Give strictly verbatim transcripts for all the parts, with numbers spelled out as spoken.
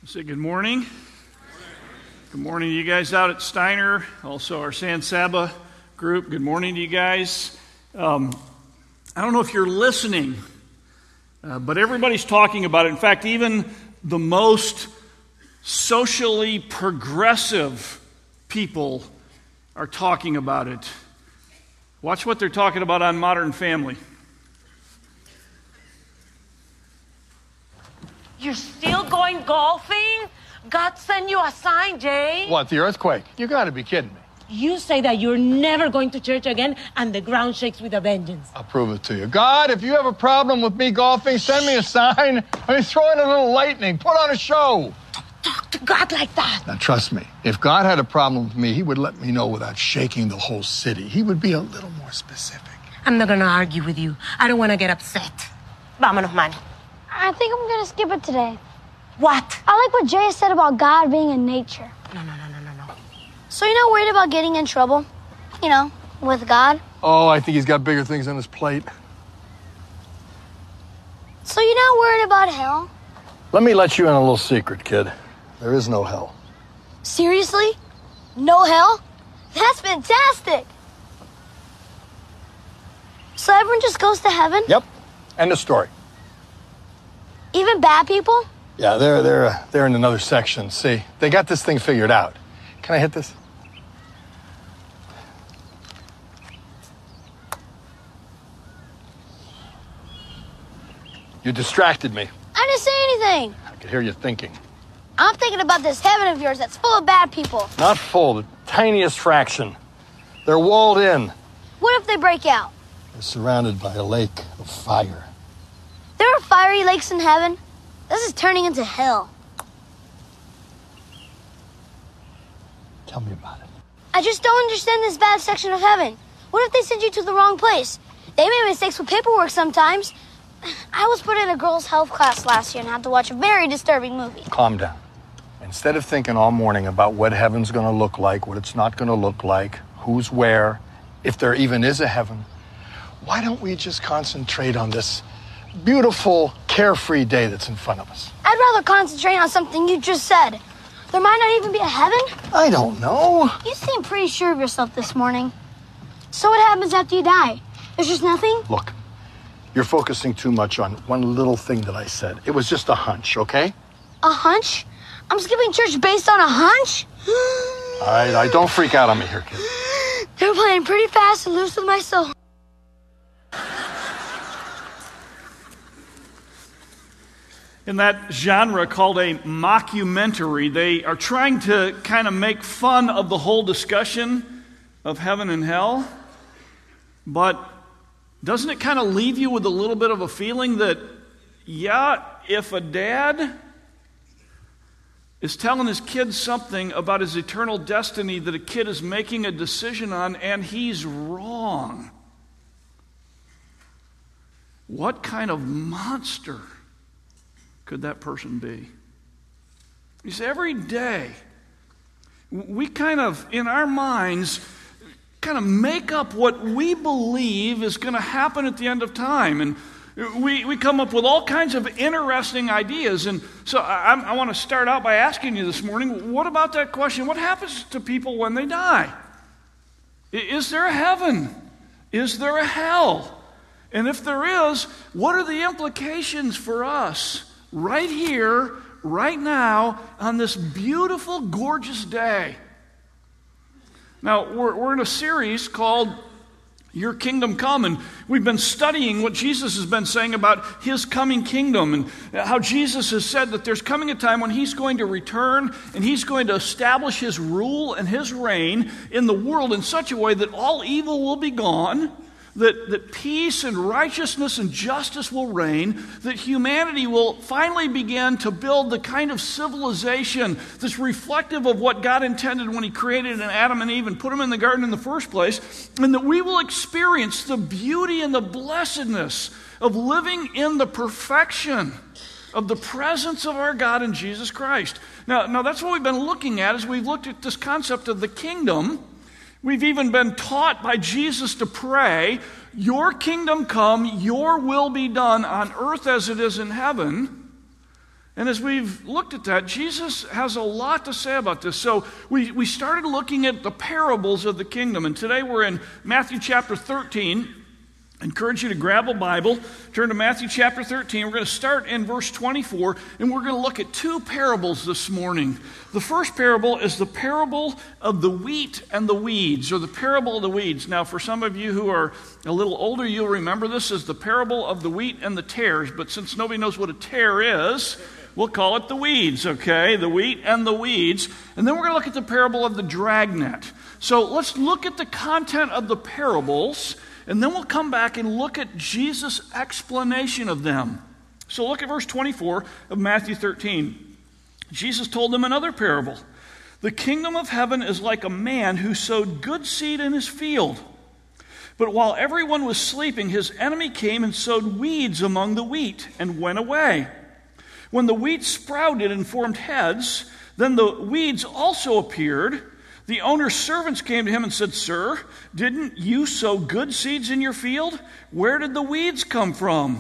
Say good morning. Good morning to you guys out at Steiner, also our San Saba group. Good morning to you guys. Um, I don't know if you're listening, uh, but everybody's talking about it. In fact, even the most socially progressive people are talking about it. Watch what they're talking about on Modern Family. You're still going golfing? God sent you a sign, Jay. What, the earthquake? You gotta be kidding me. You say that you're never going to church again and the ground shakes with a vengeance. I'll prove it to you. God, if you have a problem with me golfing, send me a sign. I mean, throw in a little lightning. Put on a show. Talk to God like that. Now, trust me. If God had a problem with me, he would let me know without shaking the whole city. He would be a little more specific. I'm not going to argue with you. I don't want to get upset. Vámonos, man. I think I'm going to skip it today. What? I like what Jay said about God being in nature. No, no, no, no, no, no. So you're not worried about getting in trouble? You know, with God? Oh, I think he's got bigger things on his plate. So you're not worried about hell? Let me let you in a little secret, kid. There is no hell. Seriously? No hell? That's fantastic! So everyone just goes to heaven? Yep. End of story. Even bad people? Yeah, they're they're uh, they're in another section. See, they got this thing figured out. Can I hit this? You distracted me. I didn't say anything. I could hear you thinking. I'm thinking about this heaven of yours that's full of bad people. Not full, the tiniest fraction. They're walled in. What if they break out? They're surrounded by a lake of fire. There are fiery lakes in heaven. This is turning into hell. Tell me about it. I just don't understand this bad section of heaven. What if they send you to the wrong place? They make mistakes with paperwork sometimes. I was put in a girls' health class last year and had to watch a very disturbing movie. Calm down. Instead of thinking all morning about what heaven's going to look like, what it's not going to look like, who's where, if there even is a heaven, why don't we just concentrate on this beautiful, carefree day that's in front of us? I'd rather concentrate on something you just said. There might not even be a heaven. I don't know. You seem pretty sure of yourself this morning. So what happens after you die? There's just nothing? Look, you're focusing too much on one little thing that I said. It was just a hunch, okay? A hunch? I'm skipping church based on a hunch? All right, I don't freak out on me here, kid. They're playing pretty fast and loose with my soul. In that genre called a mockumentary, they are trying to kind of make fun of the whole discussion of heaven and hell. But doesn't it kind of leave you with a little bit of a feeling that, yeah, if a dad is telling his kid something about his eternal destiny that a kid is making a decision on and he's wrong, what kind of monster could that person be? You see, every day, we kind of, in our minds, kind of make up what we believe is going to happen at the end of time. And we, we come up with all kinds of interesting ideas. And so I, I want to start out by asking you this morning, what about that question? What happens to people when they die? Is there a heaven? Is there a hell? And if there is, what are the implications for us right here, right now, on this beautiful, gorgeous day? Now, we're, we're in a series called Your Kingdom Come, and we've been studying what Jesus has been saying about his coming kingdom and how Jesus has said that there's coming a time when he's going to return and he's going to establish his rule and his reign in the world in such a way that all evil will be gone, That, that peace and righteousness and justice will reign, that humanity will finally begin to build the kind of civilization that's reflective of what God intended when he created an Adam and Eve and put them in the garden in the first place, and that we will experience the beauty and the blessedness of living in the perfection of the presence of our God in Jesus Christ. Now, now that's what we've been looking at as we've looked at this concept of the kingdom. We've even been taught by Jesus to pray, your kingdom come, your will be done on earth as it is in heaven. And as we've looked at that, Jesus has a lot to say about this. So we, we started looking at the parables of the kingdom. And today we're in Matthew chapter thirteen. I encourage you to grab a Bible, turn to Matthew chapter thirteen. We're going to start in verse twenty-four, and we're going to look at two parables this morning. The first parable is the parable of the wheat and the weeds, or the parable of the weeds. Now, for some of you who are a little older, you'll remember this as the parable of the wheat and the tares. But since nobody knows what a tare is, we'll call it the weeds, okay? The wheat and the weeds. And then we're going to look at the parable of the dragnet. So let's look at the content of the parables, and then we'll come back and look at Jesus' explanation of them. So look at verse twenty-four of Matthew thirteen. Jesus told them another parable. The kingdom of heaven is like a man who sowed good seed in his field. But while everyone was sleeping, his enemy came and sowed weeds among the wheat and went away. When the wheat sprouted and formed heads, then the weeds also appeared. The owner's servants came to him and said, "Sir, didn't you sow good seeds in your field? Where did the weeds come from?"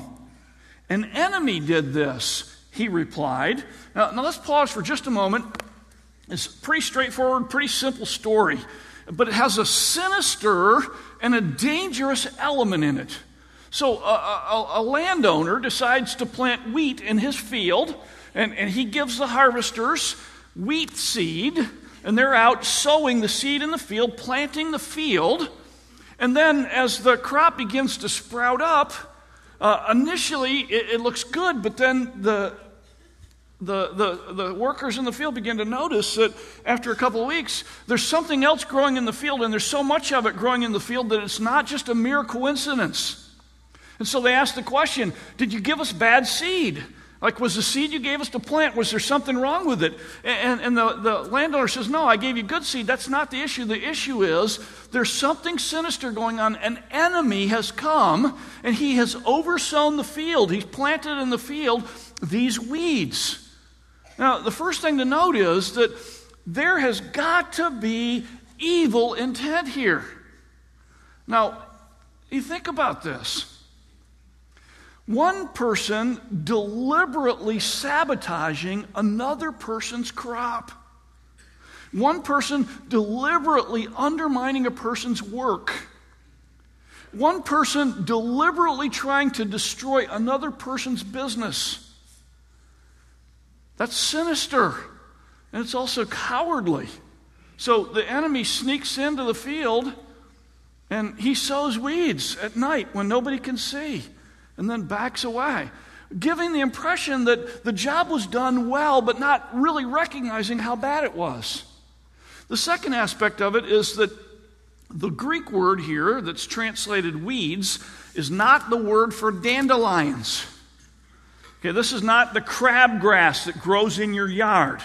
"An enemy did this," he replied. Now, now let's pause for just a moment. It's a pretty straightforward, pretty simple story, but it has a sinister and a dangerous element in it. So a, a, a landowner decides to plant wheat in his field, and, and he gives the harvesters wheat seed, and they're out sowing the seed in the field, planting the field. And then as the crop begins to sprout up, uh, initially it, it looks good, but then the, the, the, the workers in the field begin to notice that after a couple of weeks, there's something else growing in the field, and there's so much of it growing in the field that it's not just a mere coincidence. And so they ask the question, did you give us bad seed? Like, was the seed you gave us to plant, was there something wrong with it? And, and the, the landowner says, no, I gave you good seed. That's not the issue. The issue is there's something sinister going on. An enemy has come, and he has oversown the field. He's planted in the field these weeds. Now, the first thing to note is that there has got to be evil intent here. Now, you think about this. One person deliberately sabotaging another person's crop. One person deliberately undermining a person's work. One person deliberately trying to destroy another person's business. That's sinister, and it's also cowardly. So the enemy sneaks into the field, and he sows weeds at night when nobody can see, and then backs away, giving the impression that the job was done well, but not really recognizing how bad it was. The second aspect of it is that the Greek word here that's translated weeds is not the word for dandelions. Okay, this is not the crabgrass that grows in your yard.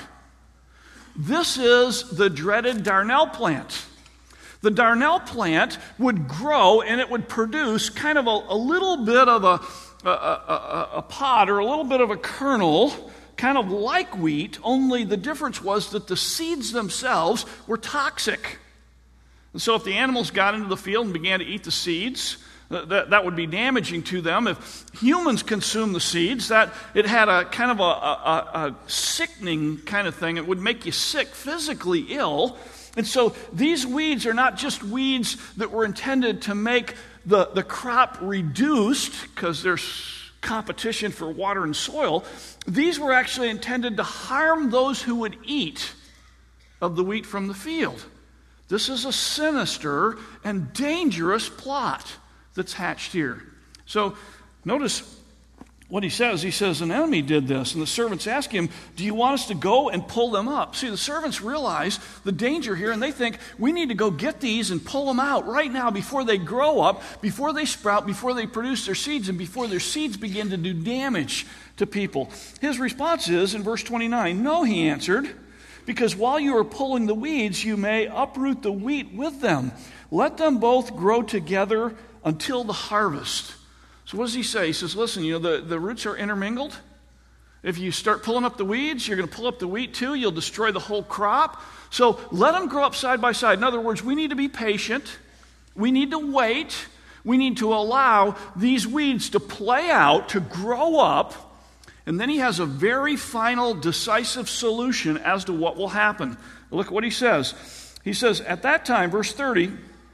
This is the dreaded darnel plant. The darnel plant would grow, and it would produce kind of a, a little bit of a, a, a, a pod or a little bit of a kernel, kind of like wheat, only the difference was that the seeds themselves were toxic. And so if the animals got into the field and began to eat the seeds, that, that would be damaging to them. If humans consume the seeds, that it had a kind of a, a, a sickening kind of thing. It would make you sick, physically ill. And so these weeds are not just weeds that were intended to make the, the crop reduced because there's competition for water and soil. These were actually intended to harm those who would eat of the wheat from the field. This is a sinister and dangerous plot that's hatched here. So notice what he says. He says, an enemy did this. And the servants ask him, do you want us to go and pull them up? See, the servants realize the danger here, and they think, we need to go get these and pull them out right now before they grow up, before they sprout, before they produce their seeds, and before their seeds begin to do damage to people. His response is, in verse twenty-nine, no, he answered, because while you are pulling the weeds, you may uproot the wheat with them. Let them both grow together until the harvest. So what does he say? He says, listen, you know, the, the roots are intermingled. If you start pulling up the weeds, you're going to pull up the wheat too. You'll destroy the whole crop. So let them grow up side by side. In other words, we need to be patient. We need to wait. We need to allow these weeds to play out, to grow up. And then he has a very final, decisive solution as to what will happen. Look what he says. He says, at that time, verse thirty,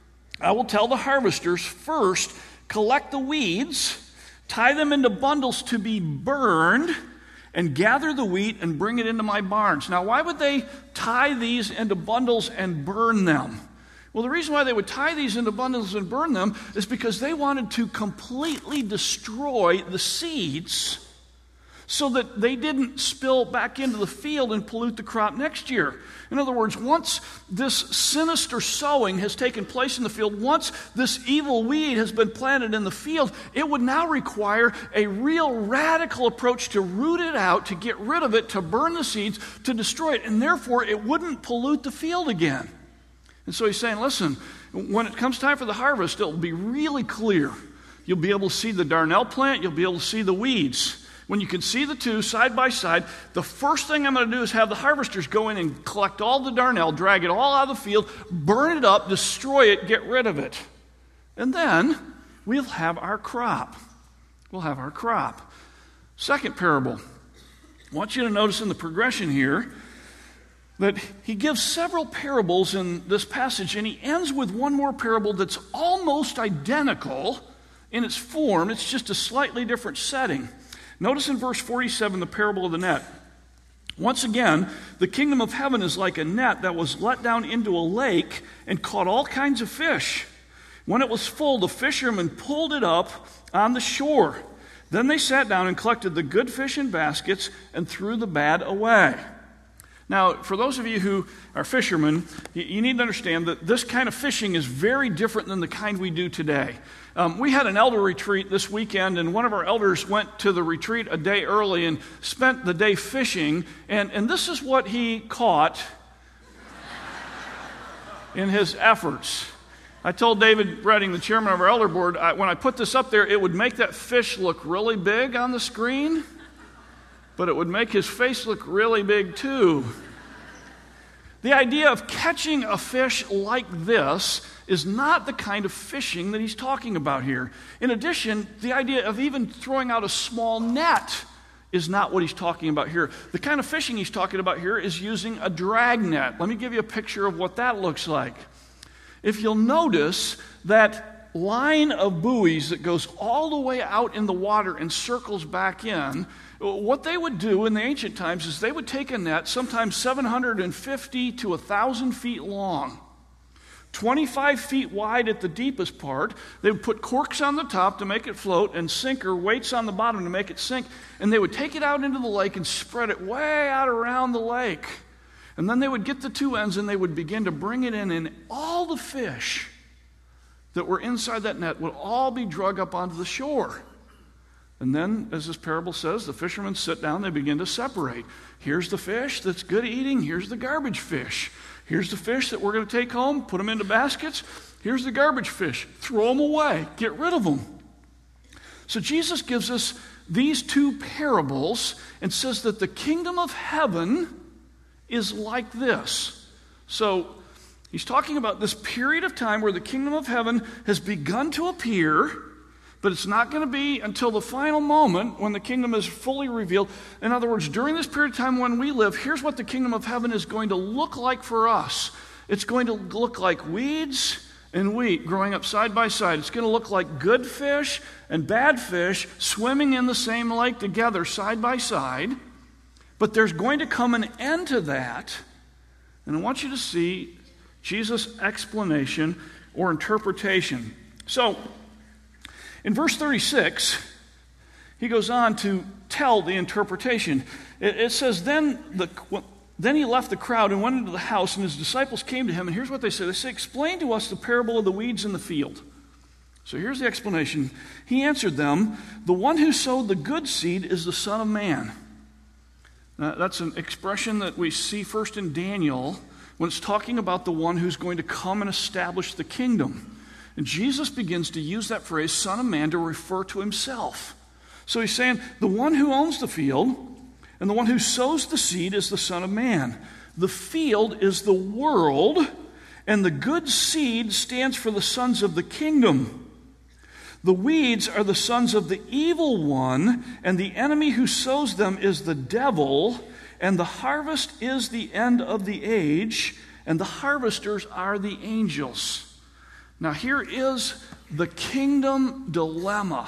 I will tell the harvesters, first, collect the weeds, tie them into bundles to be burned, and gather the wheat and bring it into my barns. Now, why would they tie these into bundles and burn them? Well, the reason why they would tie these into bundles and burn them is because they wanted to completely destroy the seeds so that they didn't spill back into the field and pollute the crop next year. In other words, once this sinister sowing has taken place in the field, once this evil weed has been planted in the field, it would now require a real radical approach to root it out, to get rid of it, to burn the seeds, to destroy it, and therefore it wouldn't pollute the field again. And so he's saying, listen, when it comes time for the harvest, it'll be really clear. You'll be able to see the darnel plant, you'll be able to see the weeds. When you can see the two side by side, the first thing I'm going to do is have the harvesters go in and collect all the darnel, drag it all out of the field, burn it up, destroy it, get rid of it. And then we'll have our crop. We'll have our crop. Second parable. I want you to notice in the progression here that he gives several parables in this passage, and he ends with one more parable that's almost identical in its form. It's just a slightly different setting. Notice in verse forty-seven, the parable of the net. Once again, the kingdom of heaven is like a net that was let down into a lake and caught all kinds of fish. When it was full, the fishermen pulled it up on the shore. Then they sat down and collected the good fish in baskets and threw the bad away. Now, for those of you who are fishermen, you need to understand that this kind of fishing is very different than the kind we do today. Um, we had an elder retreat this weekend, and one of our elders went to the retreat a day early and spent the day fishing, and, and this is what he caught in his efforts. I told David Redding, the chairman of our elder board, I, when I put this up there, it would make that fish look really big on the screen, but it would make his face look really big too. The idea of catching a fish like this is not the kind of fishing that he's talking about here. In addition, the idea of even throwing out a small net is not what he's talking about here. The kind of fishing he's talking about here is using a drag net. Let me give you a picture of what that looks like. If you'll notice that line of buoys that goes all the way out in the water and circles back in, what they would do in the ancient times is they would take a net, sometimes seven hundred fifty to one thousand feet long, twenty-five feet wide at the deepest part. They would put corks on the top to make it float and sinker weights on the bottom to make it sink, and they would take it out into the lake and spread it way out around the lake. And then they would get the two ends and they would begin to bring it in, and all the fish that were inside that net would all be dragged up onto the shore. And then, as this parable says, the fishermen sit down, they begin to separate. Here's the fish that's good eating, here's the garbage fish. Here's the fish that we're going to take home, put them into baskets. Here's the garbage fish, throw them away, get rid of them. So Jesus gives us these two parables and says that the kingdom of heaven is like this. So he's talking about this period of time where the kingdom of heaven has begun to appear, but it's not going to be until the final moment when the kingdom is fully revealed. In other words, during this period of time when we live, here's what the kingdom of heaven is going to look like for us. It's going to look like weeds and wheat growing up side by side. It's going to look like good fish and bad fish swimming in the same lake together side by side. But there's going to come an end to that. And I want you to see Jesus' explanation or interpretation. So, in verse thirty-six, he goes on to tell the interpretation. It, it says, then, the, then he left the crowd and went into the house, and his disciples came to him, and here's what they said. They said, explain to us the parable of the weeds in the field. So here's the explanation. He answered them, the one who sowed the good seed is the Son of Man. Now, that's an expression that we see first in Daniel when it's talking about the one who's going to come and establish the kingdom. And Jesus begins to use that phrase, Son of Man, to refer to himself. So he's saying, the one who owns the field and the one who sows the seed is the Son of Man. The field is the world, and the good seed stands for the sons of the kingdom. The weeds are the sons of the evil one, and the enemy who sows them is the devil, and the harvest is the end of the age, and the harvesters are the angels. Now here is the kingdom dilemma.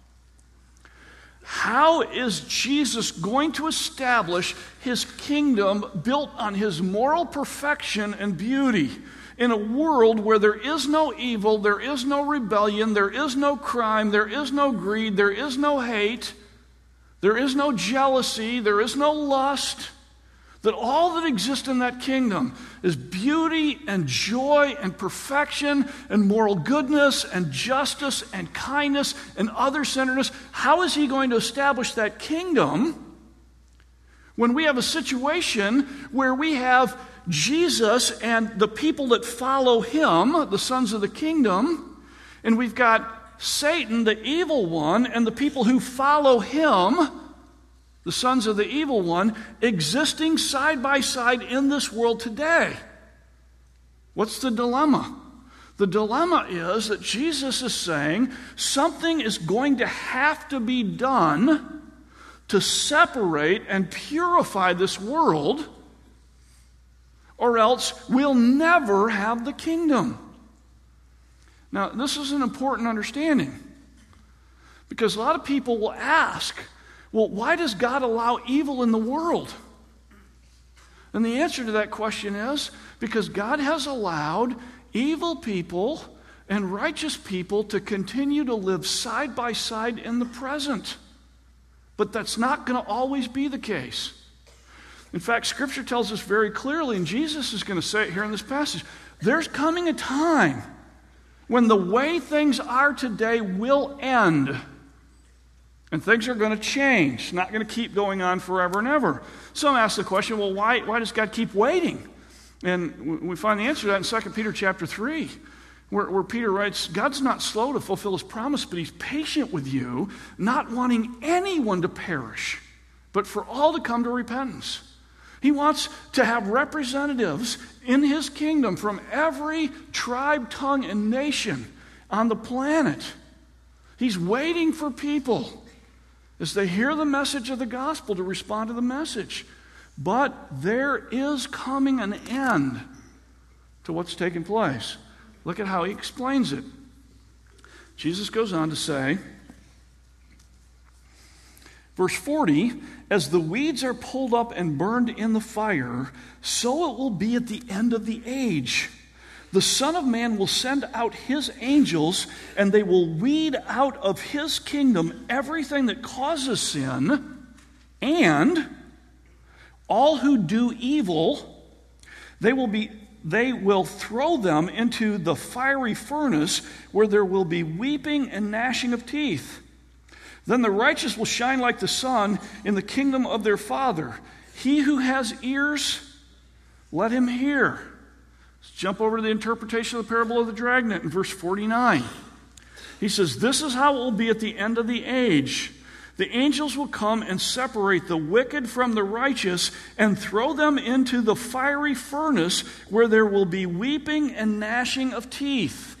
How is Jesus going to establish his kingdom built on his moral perfection and beauty in a world where there is no evil, there is no rebellion, there is no crime, there is no greed, there is no hate, there is no jealousy, there is no lust? That all that exists in that kingdom is beauty and joy and perfection and moral goodness and justice and kindness and other-centeredness. How is he going to establish that kingdom when we have a situation where we have Jesus and the people that follow him, the sons of the kingdom, and we've got Satan, the evil one, and the people who follow him, the sons of the evil one, existing side by side in this world today? What's the dilemma? The dilemma is that Jesus is saying something is going to have to be done to separate and purify this world, or else we'll never have the kingdom. Now, this is an important understanding, because a lot of people will ask, well, why does God allow evil in the world? And the answer to that question is because God has allowed evil people and righteous people to continue to live side by side in the present. But that's not going to always be the case. In fact, Scripture tells us very clearly, and Jesus is going to say it here in this passage, there's coming a time when the way things are today will end. And things are going to change. It's not going to keep going on forever and ever. Some ask the question, well, why, why does God keep waiting? And we find the answer to that in Second Peter chapter three, where, where Peter writes, God's not slow to fulfill his promise, but he's patient with you, not wanting anyone to perish, but for all to come to repentance. He wants to have representatives in his kingdom from every tribe, tongue, and nation on the planet. He's waiting for people as they hear the message of the gospel to respond to the message. But there is coming an end to what's taking place. Look at how he explains it. Jesus goes on to say, verse forty, as the weeds are pulled up and burned in the fire, so it will be at the end of the age. The Son of Man will send out his angels, and they will weed out of his kingdom everything that causes sin, and all who do evil, they will be they will throw them into the fiery furnace, where there will be weeping and gnashing of teeth. Then the righteous will shine like the sun in the kingdom of their Father. He who has ears, let him hear. Let's jump over to the interpretation of the parable of the dragnet in verse forty-nine. He says, this is how it will be at the end of the age. The angels will come and separate the wicked from the righteous and throw them into the fiery furnace, where there will be weeping and gnashing of teeth.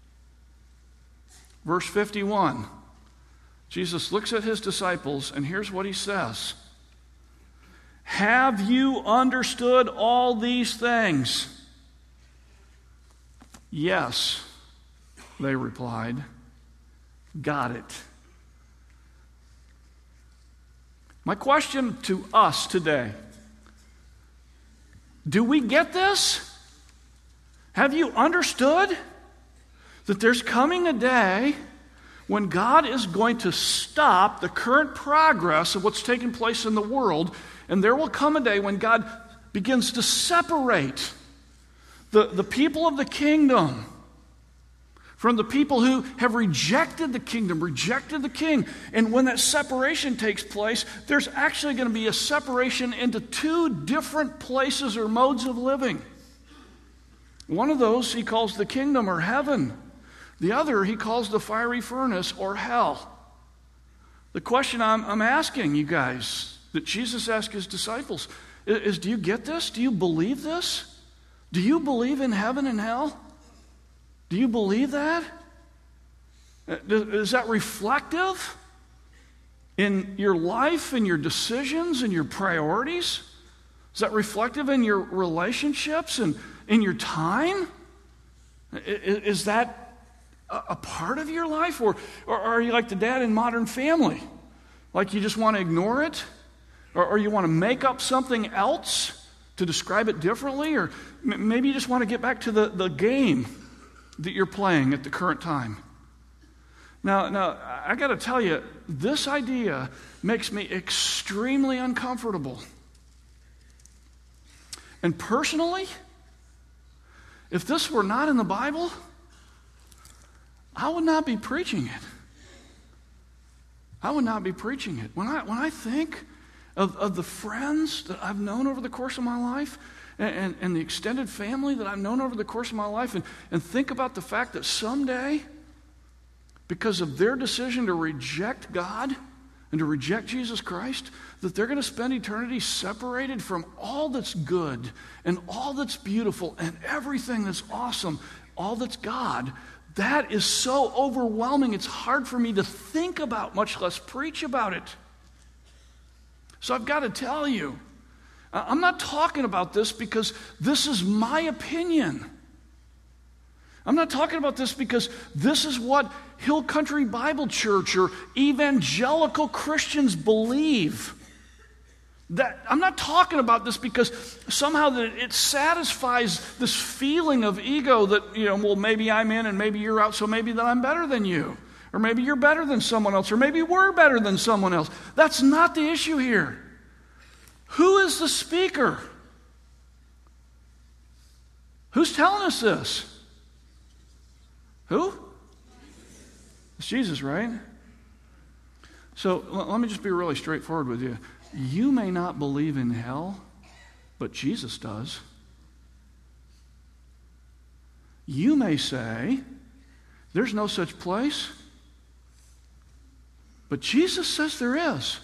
Verse fifty-one. Jesus looks at his disciples, and here's what he says. Have you understood all these things? Yes, they replied. Got it. My question to us today, do we get this? Have you understood that there's coming a day when God is going to stop the current progress of what's taking place in the world, and there will come a day when God begins to separate the, the people of the kingdom from the people who have rejected the kingdom, rejected the king. And when that separation takes place, there's actually going to be a separation into two different places or modes of living. One of those he calls the kingdom or heaven. The other he calls the fiery furnace or hell. The question I'm, I'm asking you guys, that Jesus asked his disciples, is, is do you get this? Do you believe this? Do you believe in heaven and hell? Do you believe that? Is that reflective in your life and your decisions and your priorities? Is that reflective in your relationships and in your time? Is that a part of your life? Or, or are you like the dad in Modern Family? Like you just want to ignore it? Or, or you want to make up something else to describe it differently? Or m- maybe you just want to get back to the, the game that you're playing at the current time. Now, now I got to tell you, this idea makes me extremely uncomfortable. And personally, if this were not in the Bible, I would not be preaching it. I would not be preaching it. When I when I think of, of the friends that I've known over the course of my life, and, and, and the extended family that I've known over the course of my life, and, and think about the fact that someday, because of their decision to reject God and to reject Jesus Christ, that they're going to spend eternity separated from all that's good and all that's beautiful and everything that's awesome, all that's God. That is so overwhelming, it's hard for me to think about, much less preach about it. So I've got to tell you, I'm not talking about this because this is my opinion. I'm not talking about this because this is what Hill Country Bible Church or evangelical Christians believe. That, I'm not talking about this because somehow that it satisfies this feeling of ego that, you know, well, maybe I'm in and maybe you're out, so maybe that I'm better than you. Or maybe you're better than someone else, or maybe we're better than someone else. That's not the issue here. Who is the speaker? Who's telling us this? Who? It's Jesus, right? So l- let me just be really straightforward with you. You may not believe in hell, but Jesus does. You may say, there's no such place, but Jesus says there is.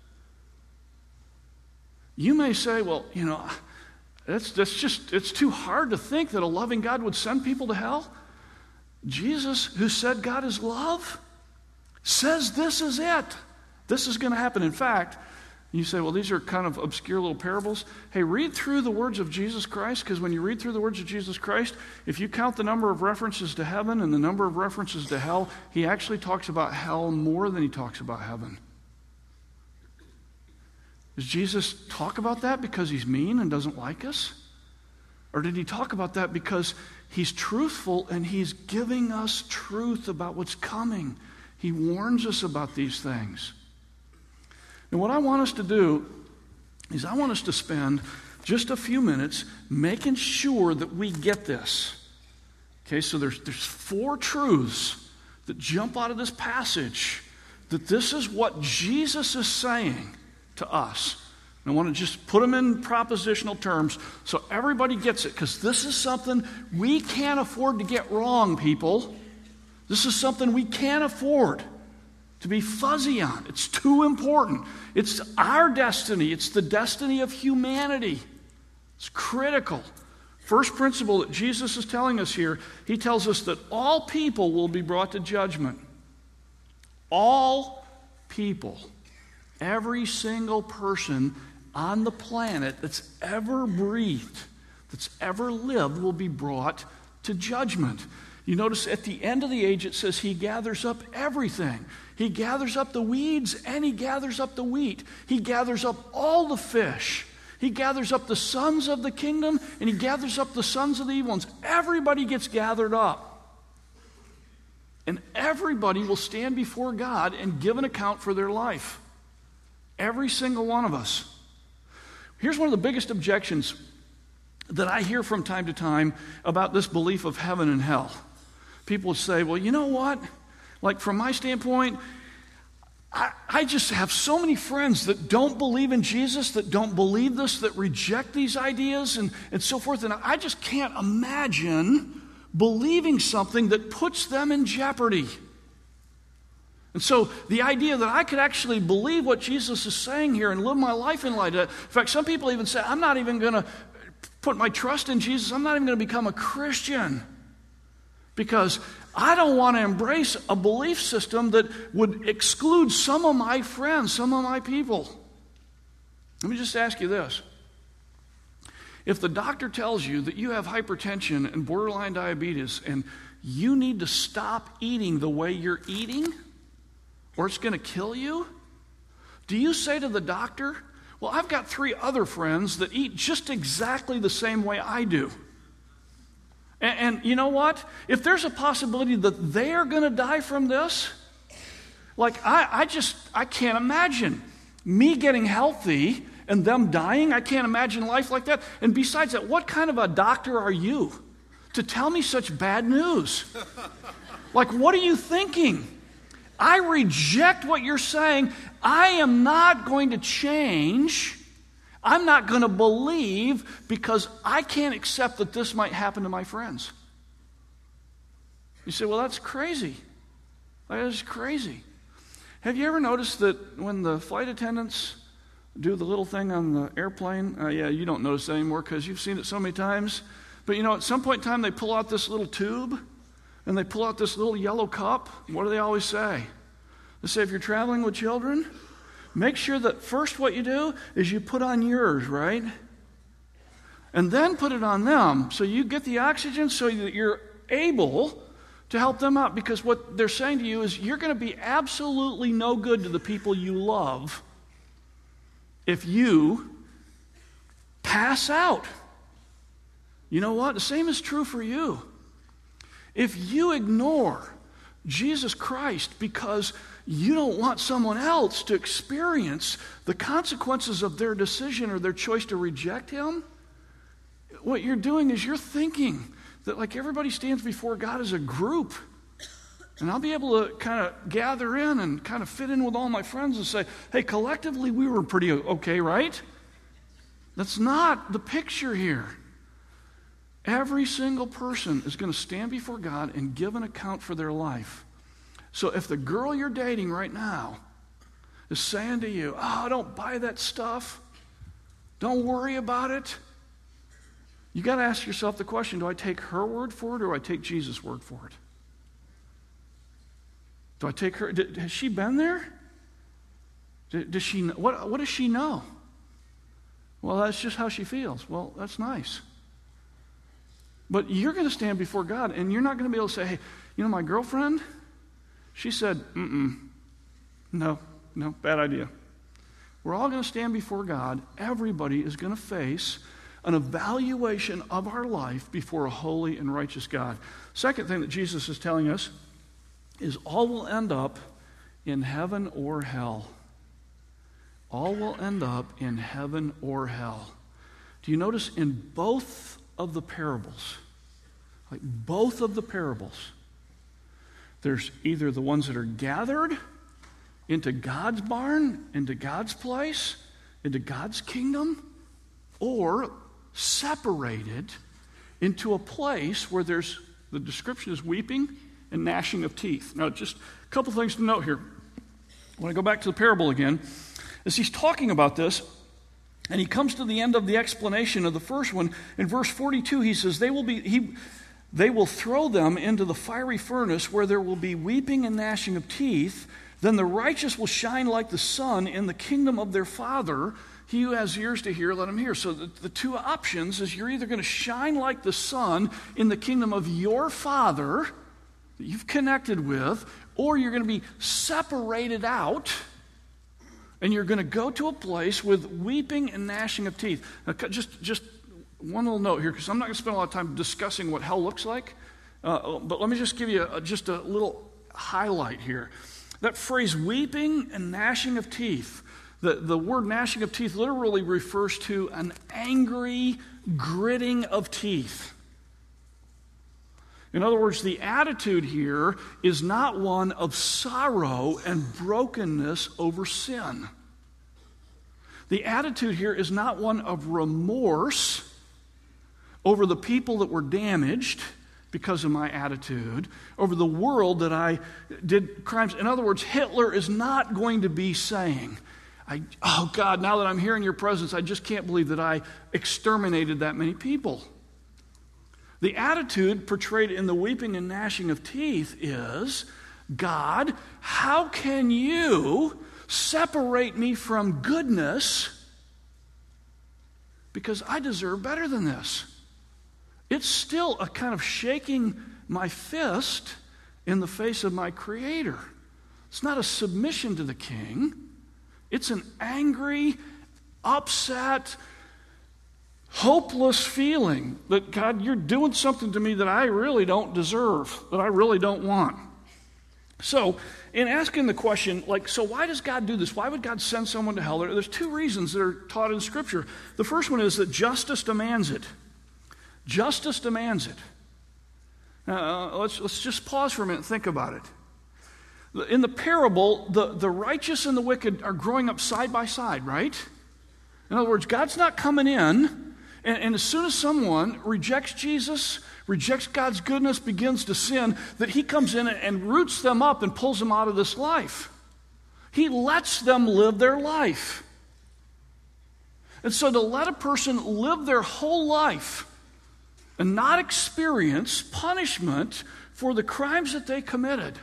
You may say, well, you know, that's, that's just, it's too hard to think that a loving God would send people to hell. Jesus, who said God is love, says this is it. This is going to happen. In fact, you say, well, these are kind of obscure little parables. Hey, read through the words of Jesus Christ, because when you read through the words of Jesus Christ, if you count the number of references to heaven and the number of references to hell, he actually talks about hell more than he talks about heaven. Does Jesus talk about that because he's mean and doesn't like us? Or did he talk about that because he's truthful and he's giving us truth about what's coming? He warns us about these things. And what I want us to do is I want us to spend just a few minutes making sure that we get this. Okay, so there's, there's four truths that jump out of this passage, that this is what Jesus is saying to us. And I want to just put them in propositional terms so everybody gets it, because this is something we can't afford to get wrong, people. This is something we can't afford to be fuzzy on. It's too important. It's our destiny. It's the destiny of humanity. It's critical. First principle that Jesus is telling us here, he tells us that all people will be brought to judgment. All people. Every single person on the planet that's ever breathed, that's ever lived, will be brought to judgment. You notice at the end of the age it says he gathers up everything. He gathers up the weeds and he gathers up the wheat. He gathers up all the fish. He gathers up the sons of the kingdom and he gathers up the sons of the evil ones. Everybody gets gathered up. And everybody will stand before God and give an account for their life. Every single one of us. Here's one of the biggest objections that I hear from time to time about this belief of heaven and hell. People say, well, you know what? Like from my standpoint, I, I just have so many friends that don't believe in Jesus, that don't believe this, that reject these ideas and, and so forth. And I just can't imagine believing something that puts them in jeopardy. And so the idea that I could actually believe what Jesus is saying here and live my life in light of it. In fact, some people even say, I'm not even going to put my trust in Jesus. I'm not even going to become a Christian because I don't want to embrace a belief system that would exclude some of my friends, some of my people. Let me just ask you this. If the doctor tells you that you have hypertension and borderline diabetes and you need to stop eating the way you're eating or it's going to kill you, do you say to the doctor, well, I've got three other friends that eat just exactly the same way I do. And, and you know what? If there's a possibility that they are going to die from this, like I, I just, I can't imagine me getting healthy and them dying. I can't imagine life like that. And besides that, what kind of a doctor are you to tell me such bad news? Like, what are you thinking? I reject what you're saying. I am not going to change. I'm not going to believe because I can't accept that this might happen to my friends. You say, well, that's crazy. That is crazy. Have you ever noticed that when the flight attendants do the little thing on the airplane? Uh, yeah, you don't notice that anymore because you've seen it so many times. But you know, at some point in time, they pull out this little tube and they pull out this little yellow cup. What do they always say? They say, if you're traveling with children, make sure that first what you do is you put on yours, right? And then put it on them so you get the oxygen so that you're able to help them out. Because what they're saying to you is you're going to be absolutely no good to the people you love if you pass out. You know what? The same is true for you. If you ignore Jesus Christ because you don't want someone else to experience the consequences of their decision or their choice to reject him, what you're doing is you're thinking that like everybody stands before God as a group. And I'll be able to kind of gather in and kind of fit in with all my friends and say, hey, collectively we were pretty okay, right? That's not the picture here. Every single person is going to stand before God and give an account for their life. So if the girl you're dating right now is saying to you, oh, don't buy that stuff, don't worry about it, you got to ask yourself the question, do I take her word for it or do I take Jesus' word for it? Do I take her? Did, has she been there? Did, does she? What, what does she know? Well, that's just how she feels. Well, that's nice. But you're going to stand before God, and you're not going to be able to say, hey, you know, my girlfriend, she said, mm-mm, no, no, bad idea. We're all going to stand before God. Everybody is going to face an evaluation of our life before a holy and righteous God. Second thing that Jesus is telling us is all will end up in heaven or hell. All will end up in heaven or hell. Do you notice in both of the parables, like both of the parables, there's either the ones that are gathered into God's barn, into God's place, into God's kingdom, or separated into a place where there's, the description is weeping and gnashing of teeth. Now, just a couple things to note here. When I go back to the parable again, as he's talking about this, and he comes to the end of the explanation of the first one, in verse forty-two, he says, they will be, he, they will throw them into the fiery furnace where there will be weeping and gnashing of teeth. Then the righteous will shine like the sun in the kingdom of their Father. He who has ears to hear, let him hear. So the, the two options is you're either going to shine like the sun in the kingdom of your Father that you've connected with, or you're going to be separated out and you're going to go to a place with weeping and gnashing of teeth. Now, just, just one little note here, because I'm not going to spend a lot of time discussing what hell looks like, uh, but let me just give you a, just a little highlight here. That phrase, weeping and gnashing of teeth, the, the word gnashing of teeth literally refers to an angry gritting of teeth. In other words, the attitude here is not one of sorrow and brokenness over sin. The attitude here is not one of remorse over the people that were damaged because of my attitude, over the world that I did crimes. In other words, Hitler is not going to be saying, I, oh God, now that I'm here in your presence, I just can't believe that I exterminated that many people. The attitude portrayed in the weeping and gnashing of teeth is, God, how can you separate me from goodness because I deserve better than this? It's still a kind of shaking my fist in the face of my Creator. It's not a submission to the king. It's an angry, upset, hopeless feeling that, God, you're doing something to me that I really don't deserve, that I really don't want. So, in asking the question, like, so why does God do this? Why would God send someone to hell? There's two reasons that are taught in Scripture. The first one is that justice demands it. Justice demands it. Uh, let's, let's just pause for a minute and think about it. In the parable, the, the righteous and the wicked are growing up side by side, right? In other words, God's not coming in, and, and as soon as someone rejects Jesus, rejects God's goodness, begins to sin, that he comes in and roots them up and pulls them out of this life. He lets them live their life. And so to let a person live their whole life and not experience punishment for the crimes that they committed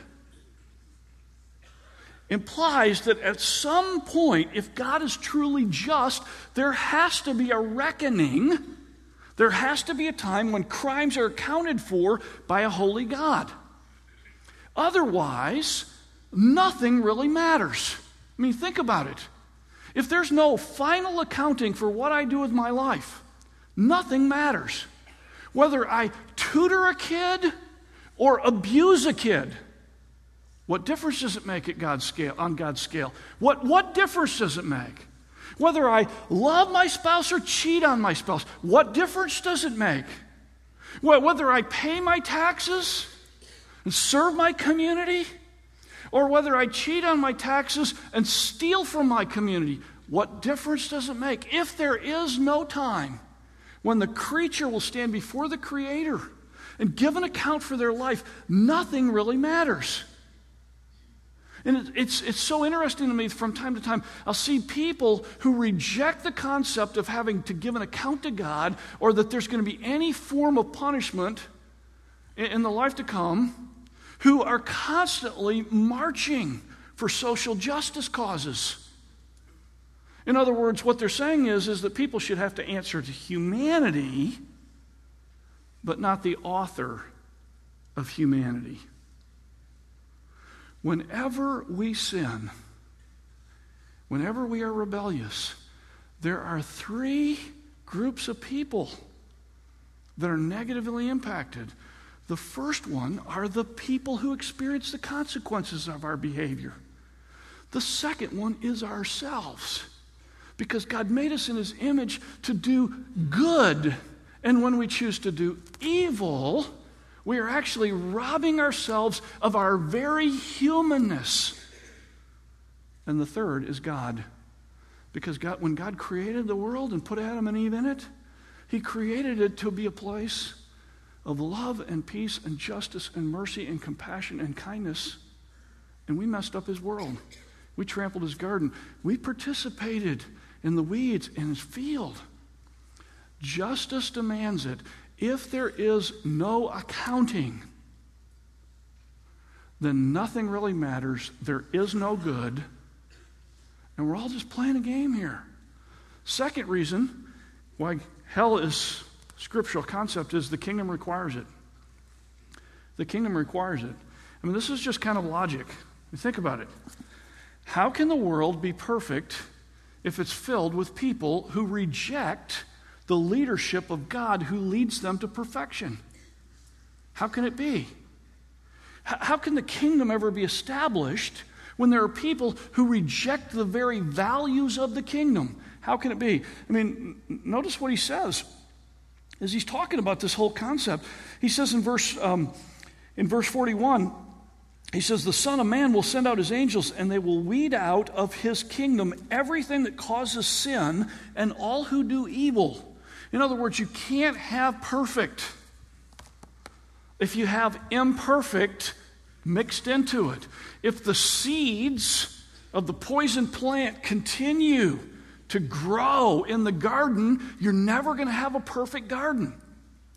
implies that at some point, if God is truly just, there has to be a reckoning. There has to be a time when crimes are accounted for by a holy God. Otherwise, nothing really matters. I mean, think about it. If there's no final accounting for what I do with my life, nothing matters. Whether I tutor a kid or abuse a kid, what difference does it make at God's scale, on God's scale? What, what difference does it make? Whether I love my spouse or cheat on my spouse, what difference does it make? Whether I pay my taxes and serve my community, or whether I cheat on my taxes and steal from my community, what difference does it make? If there is no time when the creature will stand before the Creator and give an account for their life, nothing really matters. And it's, it's so interesting to me from time to time, I'll see people who reject the concept of having to give an account to God or that there's going to be any form of punishment in, in the life to come, who are constantly marching for social justice causes. In other words, what they're saying is, is that people should have to answer to humanity, but not the author of humanity. Whenever we sin, whenever we are rebellious, there are three groups of people that are negatively impacted. The first one are the people who experience the consequences of our behavior. The second one is ourselves, because God made us in His image to do good, and when we choose to do evil, we are actually robbing ourselves of our very humanness. And the third is God. Because God, when God created the world and put Adam and Eve in it, He created it to be a place of love and peace and justice and mercy and compassion and kindness. And we messed up His world. We trampled His garden. We participated in the weeds in His field. Justice demands it. If there is no accounting, then nothing really matters. There is no good. And we're all just playing a game here. Second reason why hell is a scriptural concept is the kingdom requires it. The kingdom requires it. I mean, this is just kind of logic. Think about it. How can the world be perfect if it's filled with people who reject the leadership of God who leads them to perfection? How can it be? How can the kingdom ever be established when there are people who reject the very values of the kingdom? How can it be? I mean, notice what he says as he's talking about this whole concept. He says in verse um, in verse forty-one, he says, the Son of Man will send out His angels, and they will weed out of His kingdom everything that causes sin and all who do evil. In other words, you can't have perfect if you have imperfect mixed into it. If the seeds of the poison plant continue to grow in the garden, you're never going to have a perfect garden.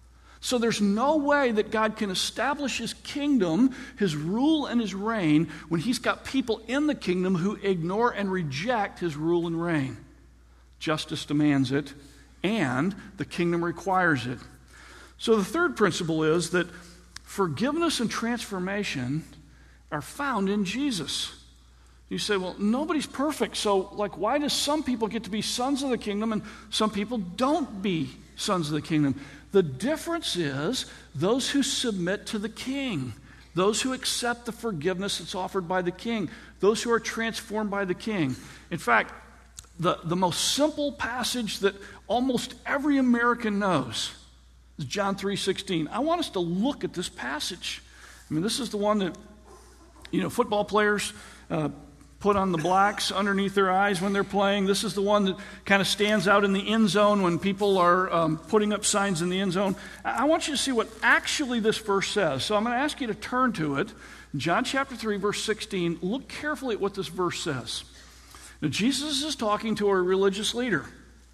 So there's no way that God can establish his kingdom, his rule and his reign, when he's got people in the kingdom who ignore and reject his rule and reign. Justice demands it, and the kingdom requires it. So the third principle is that forgiveness and transformation are found in Jesus. You say, well, nobody's perfect, so like, why do some people get to be sons of the kingdom and some people don't be sons of the kingdom? The difference is those who submit to the king, those who accept the forgiveness that's offered by the king, those who are transformed by the king. In fact, the, the most simple passage that almost every American knows is John three sixteen. I want us to look at this passage. I mean, this is the one that, you know, football players uh, put on the blacks underneath their eyes when they're playing. This is the one that kind of stands out in the end zone when people are um, putting up signs in the end zone. I want you to see what actually this verse says. So I'm going to ask you to turn to it. John chapter three, verse sixteen. Look carefully at what this verse says. Now, Jesus is talking to a religious leader.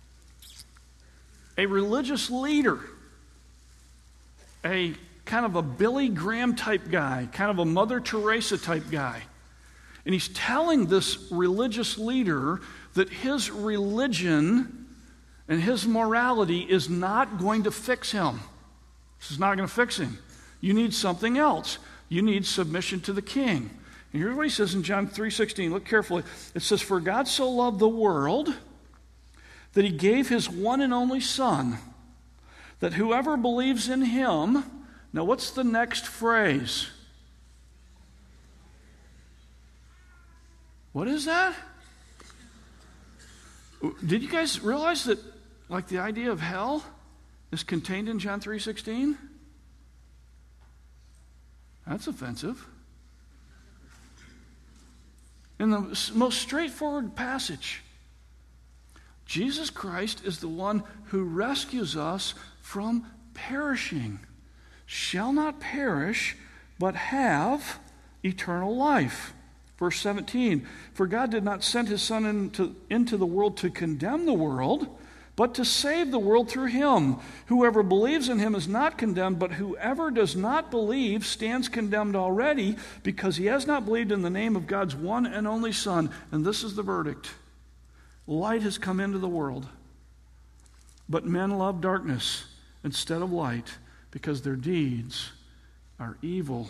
A religious leader. A kind of a Billy Graham type guy, kind of a Mother Teresa type guy. And he's telling this religious leader that his religion and his morality is not going to fix him. This is not going to fix him. You need something else. You need submission to the king. And here's what he says in John three sixteen. Look carefully. It says, "For God so loved the world that he gave his one and only Son, that whoever believes in him..." Now, what's the next phrase? What is that? Did you guys realize that, like, the idea of hell is contained in John three sixteen? That's offensive. In the most straightforward passage, Jesus Christ is the one who rescues us from perishing. Shall not perish, but have eternal life. Verse seventeen, "For God did not send his Son into, into the world to condemn the world, but to save the world through him. Whoever believes in him is not condemned, but whoever does not believe stands condemned already, because he has not believed in the name of God's one and only Son." And this is the verdict. "Light has come into the world, but men love darkness instead of light, because their deeds are evil."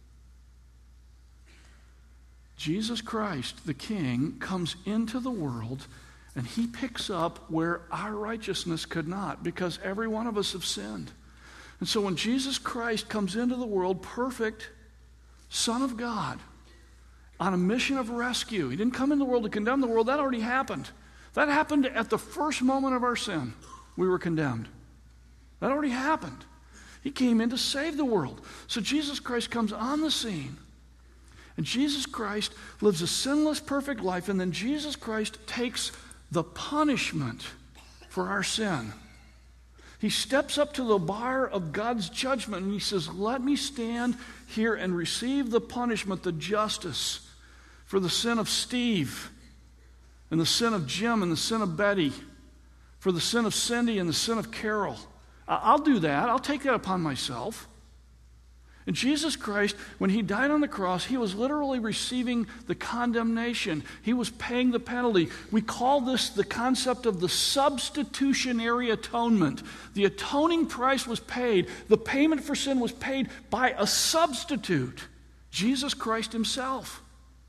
Jesus Christ, the King, comes into the world, and he picks up where our righteousness could not, because every one of us have sinned. And so when Jesus Christ comes into the world, perfect Son of God, on a mission of rescue, he didn't come into the world to condemn the world. That already happened. That happened at the first moment of our sin. We were condemned. That already happened. He came in to save the world. So Jesus Christ comes on the scene. And Jesus Christ lives a sinless, perfect life, and then Jesus Christ takes the punishment for our sin. He steps up to the bar of God's judgment, and he says, "Let me stand here and receive the punishment, the justice, for the sin of Steve, and the sin of Jim, and the sin of Betty, for the sin of Cindy, and the sin of Carol. I'll do that. I'll take that upon myself." And Jesus Christ, when he died on the cross, he was literally receiving the condemnation. He was paying the penalty. We call this the concept of the substitutionary atonement. The atoning price was paid. The payment for sin was paid by a substitute, Jesus Christ himself.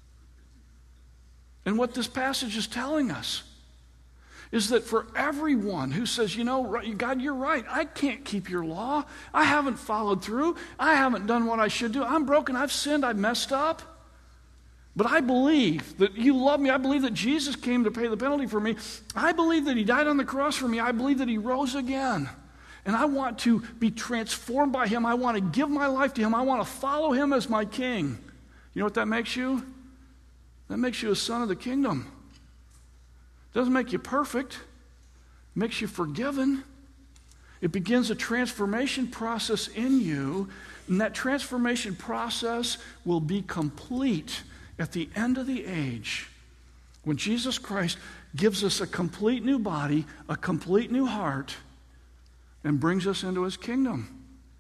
And what this passage is telling us is that for everyone who says, you know, God, you're right, I can't keep your law. I haven't followed through. I haven't done what I should do. I'm broken. I've sinned. I've messed up. But I believe that you love me. I believe that Jesus came to pay the penalty for me. I believe that he died on the cross for me. I believe that he rose again. And I want to be transformed by him. I want to give my life to him. I want to follow him as my king. You know what that makes you? That makes you a son of the kingdom. Doesn't make you perfect. It makes you forgiven. It begins a transformation process in you, and that transformation process will be complete at the end of the age, when Jesus Christ gives us a complete new body, a complete new heart, and brings us into his kingdom.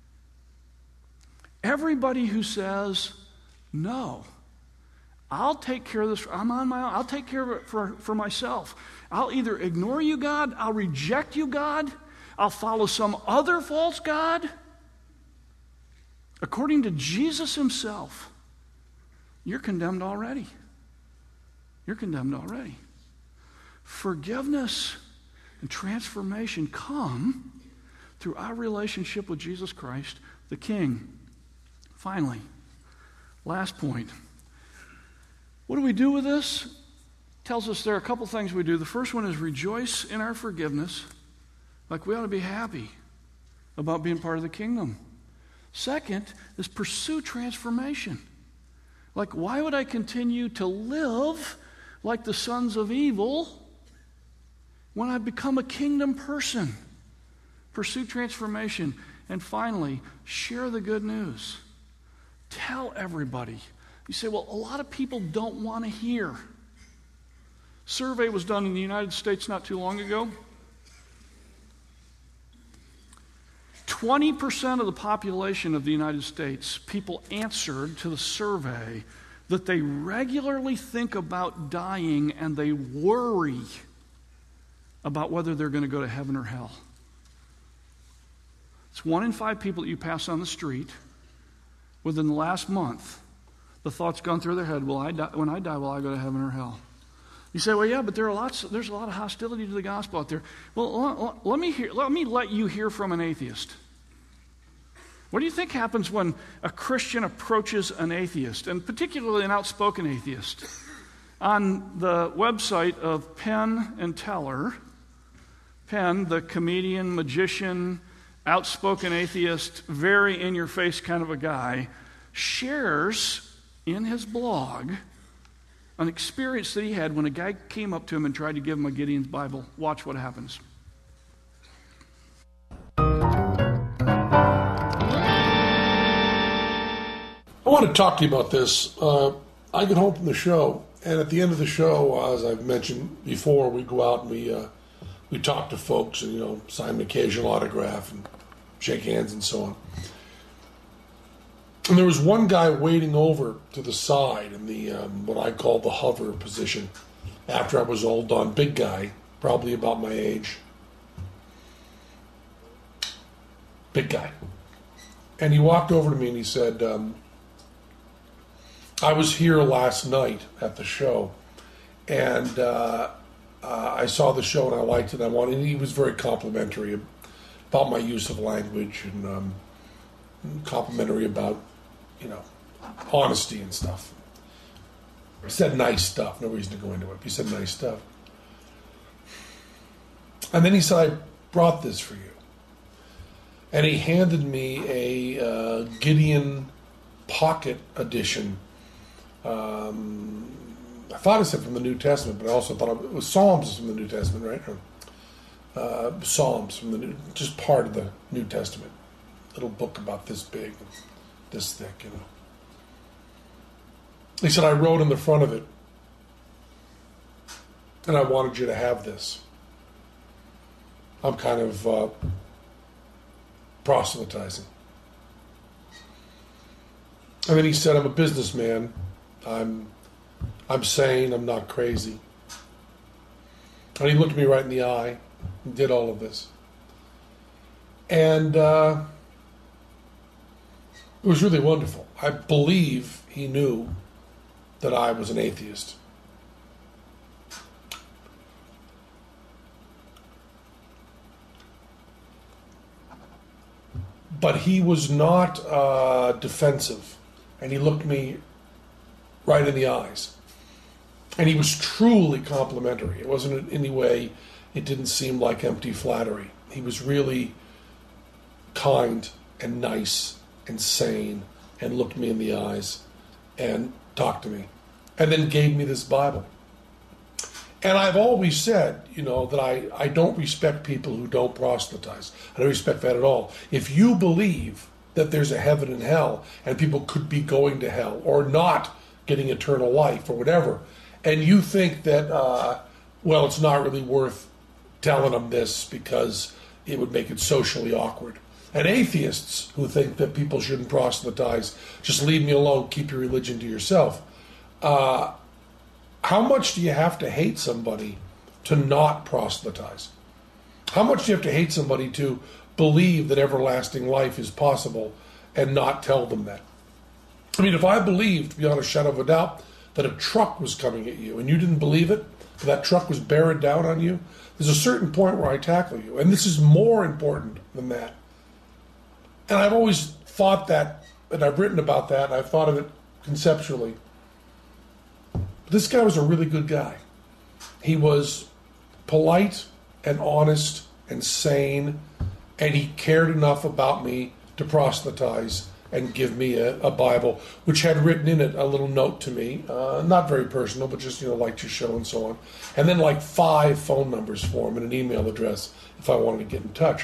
Everybody who says, no, I'll take care of this, I'm on my own, I'll take care of it for, for myself. I'll either ignore you, God, I'll reject you, God, I'll follow some other false god. According to Jesus himself, you're condemned already. You're condemned already. Forgiveness and transformation come through our relationship with Jesus Christ, the King. Finally, last point. What do we do with this? It tells us there are a couple things we do. The first one is rejoice in our forgiveness. Like we ought to be happy about being part of the kingdom. Second is pursue transformation. Like, why would I continue to live like the sons of evil when I become a kingdom person? Pursue transformation. And finally, share the good news. Tell everybody. You say, well, a lot of people don't want to hear. Survey was done in the United States not too long ago. twenty percent of the population of the United States, people answered to the survey that they regularly think about dying and they worry about whether they're going to go to heaven or hell. It's one in five people that you pass on the street within the last month. The thought's gone through their head, will I die, when I die, will I go to heaven or hell? You say, well, yeah, but there are lots, there's a lot of hostility to the gospel out there. Well, let, let, me hear, let me let you hear from an atheist. What do you think happens when a Christian approaches an atheist, and particularly an outspoken atheist? On the website of Penn and Teller, Penn, the comedian, magician, outspoken atheist, very in-your-face kind of a guy, shares in his blog an experience that he had when a guy came up to him and tried to give him a Gideon's Bible. Watch what happens. I want to talk to you about this. Uh, I get home from the show, and at the end of the show, as I've mentioned before, we go out and we uh, we talk to folks and, you know, sign an occasional autograph and shake hands and so on. And there was one guy waiting over to the side in the um, what I call the hover position after I was all done. Big guy, probably about my age. Big guy. And he walked over to me and he said, um, I was here last night at the show, and uh, uh, I saw the show and I liked it. I wanted, and he was very complimentary about my use of language and um, complimentary about, you know, honesty and stuff. He said nice stuff. No reason to go into it. But he said nice stuff. And then he said, I brought this for you. And he handed me a uh, Gideon Pocket Edition. Um, I thought it said from the New Testament, but I also thought it was Psalms from the New Testament, right? Or, uh, Psalms from the New, just part of the New Testament. Little book about this big, this thick, you know. He said, I wrote in the front of it, and I wanted you to have this. I'm kind of uh, proselytizing. And then he said, I'm a businessman. I'm I'm sane. I'm not crazy. And he looked me right in the eye and did all of this. And uh, it was really wonderful. I believe he knew that I was an atheist. But he was not uh, defensive, and he looked me right in the eyes. And he was truly complimentary. It wasn't in any way, it didn't seem like empty flattery. He was really kind and nice and sane and looked me in the eyes and talked to me. And then gave me this Bible. And I've always said, you know, that I, I don't respect people who don't proselytize. I don't respect that at all. If you believe that there's a heaven and hell and people could be going to hell or not getting eternal life or whatever, and you think that, uh, well, it's not really worth telling them this because it would make it socially awkward, and atheists who think that people shouldn't proselytize. Just leave me alone, keep your religion to yourself. Uh, how much do you have to hate somebody to not proselytize? How much do you have to hate somebody to believe that everlasting life is possible and not tell them that? I mean, if I believed, beyond a shadow of a doubt, that a truck was coming at you and you didn't believe it, that truck was bearing down on you, there's a certain point where I tackle you. And this is more important than that. And I've always thought that, and I've written about that, and I've thought of it conceptually. This guy was a really good guy. He was polite and honest and sane, and he cared enough about me to proselytize and give me a, a Bible, which had written in it a little note to me, uh, not very personal, but just, you know, liked your show and so on. And then like five phone numbers for him and an email address if I wanted to get in touch.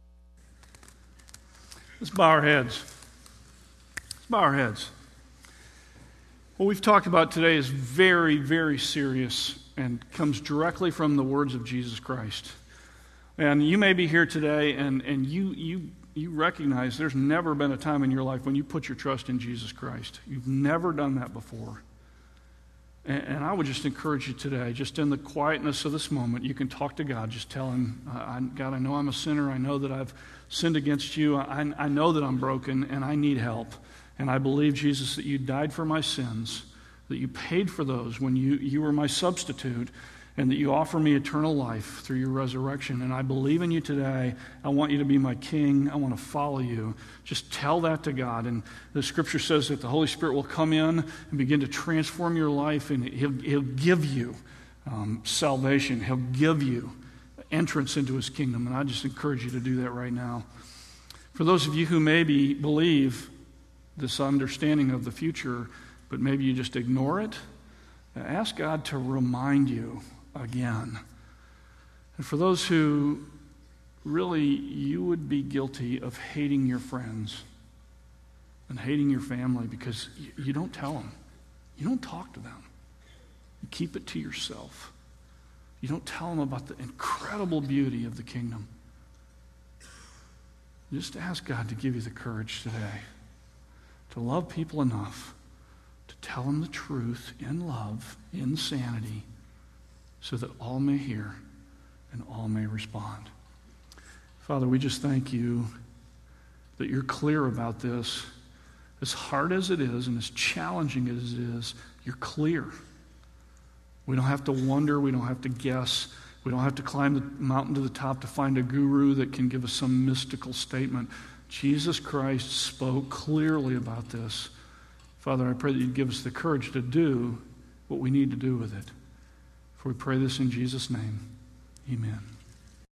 Let's bow our heads. Let's bow our heads. What we've talked about today is very, very serious and comes directly from the words of Jesus Christ. And you may be here today and, and you, you, you recognize there's never been a time in your life when you put your trust in Jesus Christ. You've never done that before. And, and I would just encourage you today, just in the quietness of this moment, you can talk to God. Just tell him, I, God, I know I'm a sinner. I know that I've sinned against you. I, I know that I'm broken and I need help. And I believe, Jesus, that you died for my sins, that you paid for those when you, you were my substitute, and that you offer me eternal life through your resurrection. And I believe in you today. I want you to be my king. I want to follow you. Just tell that to God. And the scripture says that the Holy Spirit will come in and begin to transform your life, and he'll, he'll give you um, salvation. He'll give you entrance into his kingdom. And I just encourage you to do that right now. For those of you who maybe believe this understanding of the future, but maybe you just ignore it, ask God to remind you again. And for those who really, you would be guilty of hating your friends and hating your family because you, you don't tell them. You don't talk to them. You keep it to yourself. You don't tell them about the incredible beauty of the kingdom. Just ask God to give you the courage today to love people enough to tell them the truth in love, in sanity, so that all may hear and all may respond. Father, we just thank you that you're clear about this. As hard as it is and as challenging as it is, you're clear. We don't have to wonder. We don't have to guess. We don't have to climb the mountain to the top to find a guru that can give us some mystical statement. Jesus Christ spoke clearly about this. Father, I pray that you'd give us the courage to do what we need to do with it. For we pray this in Jesus' name. Amen.